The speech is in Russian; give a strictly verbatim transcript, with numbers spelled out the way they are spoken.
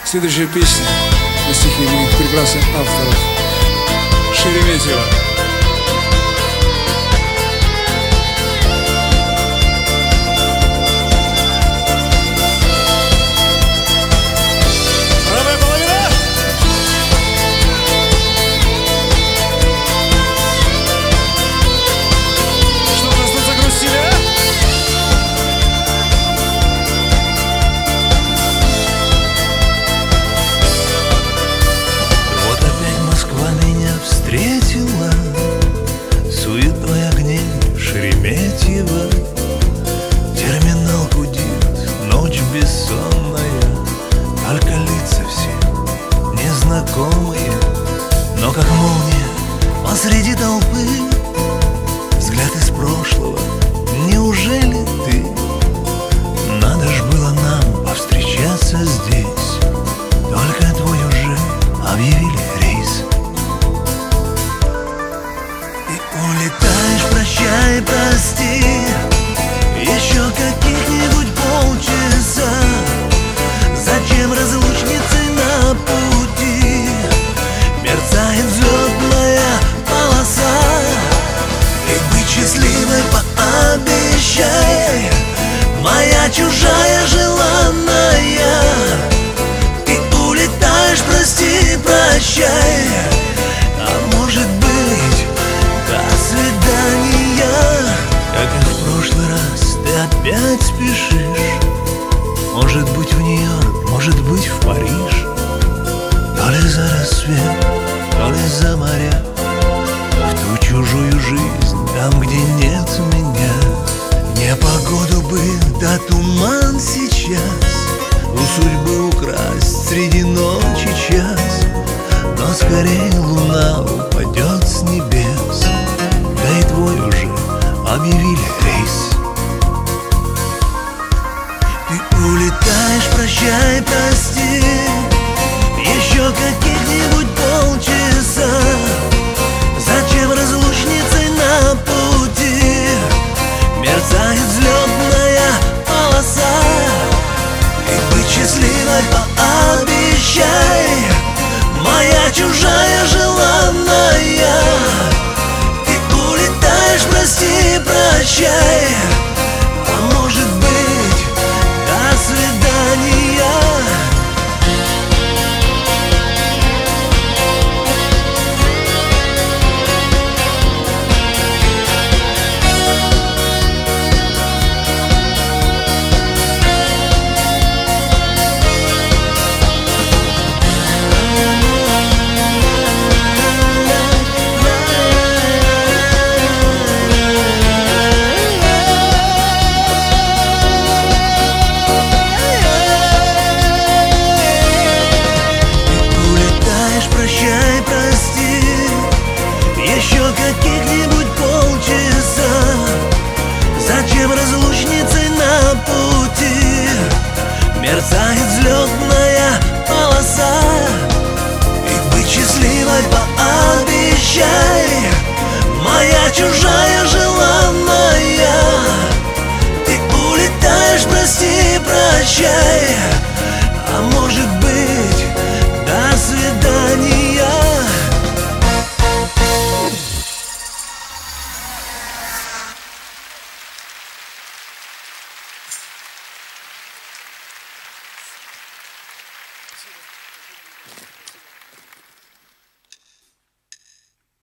Следующая песня на стихи моих прекрасных авторов Шереметьева. Встретила суетой огней Шереметьево. Терминал гудит, ночь бессонная, только лица все незнакомые. Но как молния посреди толпы взгляд из прошлого. Неужели ты? Надо ж было нам повстречаться здесь. Только твой уже объявили рейс. Улетаешь, прощай, прости, еще каких-нибудь полчаса. Зачем разлучницы на пути? Мерцает взлетная полоса. И быть счастливой пообещай, моя чужая желанная. Ты улетаешь, прости, прощай. А может быть, до свидания. Как и в прошлый раз, ты опять спешишь. Может быть, в Нью-Йорк, может быть, в Париж. То ли за рассвет, то ли за моря, в ту чужую жизнь, там, где нет меня. Непогоду бы, да туман сейчас. У судьбы украсть среди ночи час. Но скорее луна упадет с небес. Да и твой уже объявили рейс. Ты улетаешь, прощай, прости, еще каких-нибудь полчаса. Зачем разлучницы на пути? Мерцает взлетная полоса. И быть счастливой пообещай, моя чужая желанная. Прости, прощай. А может быть, до свидания. Каких-нибудь полчаса. Зачем разлучницы на пути? Мерцает взлетная полоса. И быть счастливой пообещай, моя чужая желанная. Ты улетаешь, прости, прощай. А может быть, до свидания. Спасибо.